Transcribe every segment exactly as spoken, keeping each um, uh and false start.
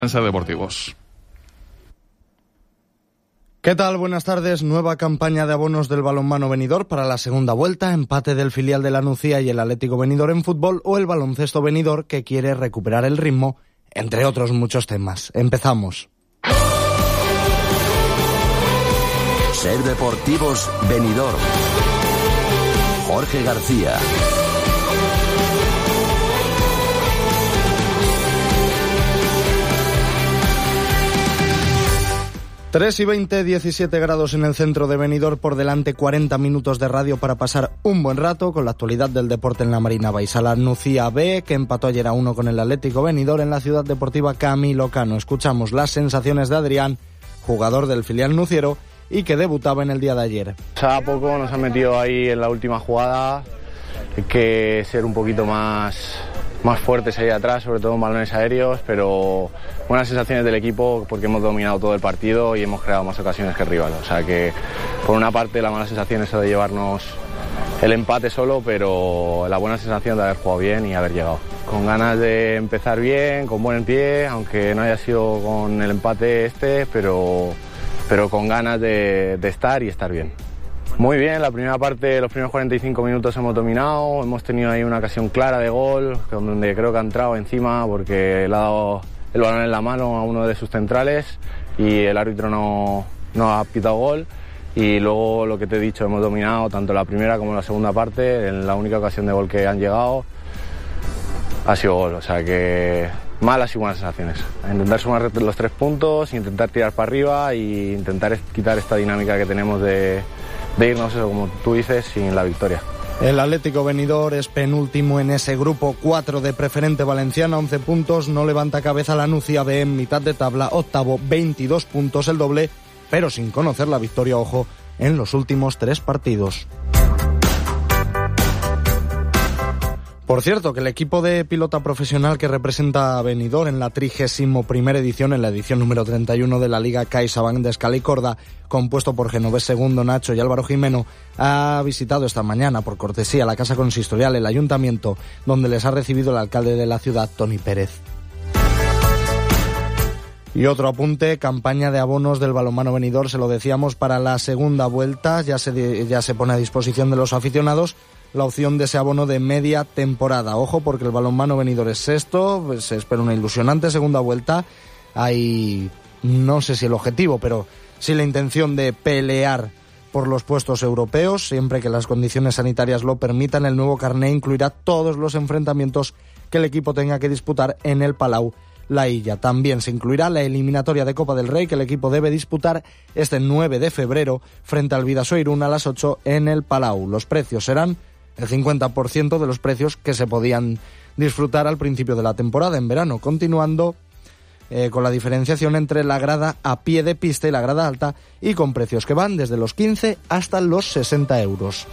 Deportivos. ¿Qué tal? Buenas tardes. Nueva campaña de abonos del balonmano Benidorm para la segunda vuelta, empate del filial de la Nucía y el Atlético Benidorm en fútbol o el baloncesto Benidorm que quiere recuperar el ritmo, entre otros muchos temas. Empezamos. Ser Deportivos Benidorm. Jorge García. tres y veinte, diecisiete grados en el centro de Benidorm, por delante cuarenta minutos de radio para pasar un buen rato con la actualidad del deporte en la Marina Baixa. La Nucía B, que empató ayer a uno con el Atlético Benidorm en la ciudad deportiva Camilo Cano. Escuchamos las sensaciones de Adrián, jugador del filial nuciero y que debutaba en el día de ayer. A poco nos han metido ahí en la última jugada, hay que ser un poquito más... más fuertes ahí atrás, sobre todo en balones aéreos, pero buenas sensaciones del equipo porque hemos dominado todo el partido y hemos creado más ocasiones que el rival. O sea que, por una parte, la mala sensación es de llevarnos el empate solo, pero la buena sensación de haber jugado bien y haber llegado. Con ganas de empezar bien, con buen pie, aunque no haya sido con el empate este, pero, pero con ganas de, de estar y estar bien. Muy bien, la primera parte, los primeros cuarenta y cinco minutos hemos dominado, hemos tenido ahí una ocasión clara de gol, donde creo que ha entrado encima porque le ha dado el balón en la mano a uno de sus centrales y el árbitro no, no ha pitado gol. Y luego, lo que te he dicho, hemos dominado tanto la primera como la segunda parte, en la única ocasión de gol que han llegado ha sido gol, o sea que malas y buenas sensaciones. Intentar sumar los tres puntos, intentar tirar para arriba e intentar quitar esta dinámica que tenemos de... de irnos, eso, como tú dices, sin la victoria. El Atlético Benidorm es penúltimo en ese grupo cuatro de Preferente Valenciana, once puntos, no levanta cabeza la Nucía B en mitad de tabla, octavo, veintidós puntos, el doble, pero sin conocer la victoria, ojo, en los últimos tres partidos. Por cierto, que el equipo de pilota profesional que representa a Benidorm en la trigésima primera edición, en la edición número treinta y uno de la Liga CaixaBank de Escala y Corda, compuesto por Genovés Segundo, Nacho y Álvaro Jimeno, ha visitado esta mañana, por cortesía, la Casa Consistorial, el Ayuntamiento, donde les ha recibido el alcalde de la ciudad, Toni Pérez. Y otro apunte, campaña de abonos del balonmano Benidorm, se lo decíamos, para la segunda vuelta, ya se, ya se pone a disposición de los aficionados la opción de ese abono de media temporada. Ojo, porque el balonmano Benidorm es sexto, pues se espera una ilusionante segunda vuelta. Hay, no sé si el objetivo, pero sí la intención de pelear por los puestos europeos, siempre que las condiciones sanitarias lo permitan. El nuevo carné incluirá todos los enfrentamientos que el equipo tenga que disputar en el Palau La Illa. También se incluirá la eliminatoria de Copa del Rey que el equipo debe disputar este nueve de febrero frente al Bidasoa Irún a las ocho en el Palau. Los precios serán el cincuenta por ciento de los precios que se podían disfrutar al principio de la temporada en verano, continuando eh, con la diferenciación entre la grada a pie de pista y la grada alta, y con precios que van desde los quince hasta los sesenta euros.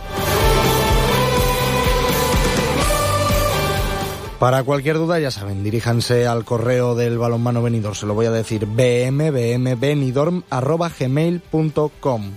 Para cualquier duda, ya saben, diríjanse al correo del balonmano Benidorm, se lo voy a decir, bmbbenidorm arroba gmail punto com.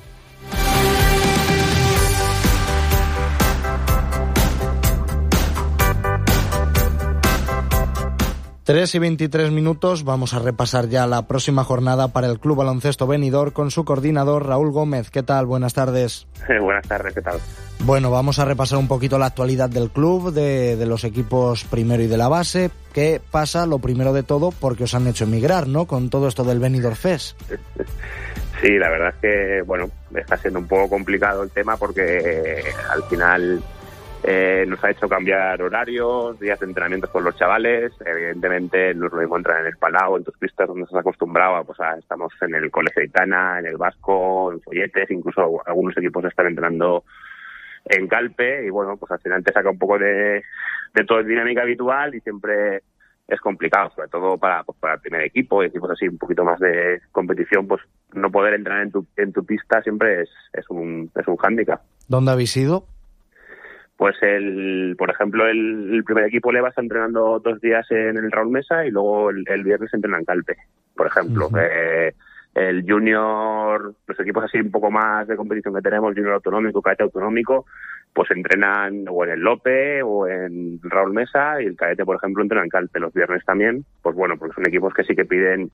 tres y veintitrés minutos, vamos a repasar ya la próxima jornada para el Club Baloncesto Benidorm con su coordinador Raúl Gómez. ¿Qué tal? Buenas tardes. Eh, buenas tardes, ¿qué tal? Bueno, vamos a repasar un poquito la actualidad del club, de, de los equipos primero y de la base. ¿Qué pasa? Lo primero de todo, porque os han hecho emigrar, ¿no? Con todo esto del Benidorm Fest. Sí, la verdad es que, bueno, está siendo un poco complicado el tema porque eh, al final... Eh, nos ha hecho cambiar horarios, días de entrenamientos con los chavales. Evidentemente no es lo mismo entrar en el Palau, en tus pistas donde estás acostumbrado, pues a, estamos en el Colegio Aitana, en el Vasco, en Folletes, incluso algunos equipos están entrenando en Calpe, y bueno, pues al final te saca un poco de, de toda dinámica habitual y siempre es complicado, sobre todo para, pues para el primer equipo, equipos así un poquito más de competición, pues no poder entrar en tu, en tu pista siempre es, es un, es un hándicap. ¿Dónde habéis ido? Pues, el, por ejemplo, el, el primer equipo Leva está entrenando dos días en el Raúl Mesa y luego el, el viernes entrena en Calpe, por ejemplo. Uh-huh. Eh, el junior, los equipos así un poco más de competición que tenemos, junior autonómico, cadete autonómico, pues entrenan o en el Lope o en Raúl Mesa, y el cadete, por ejemplo, entrena en Calpe los viernes también. Pues bueno, porque son equipos que sí que piden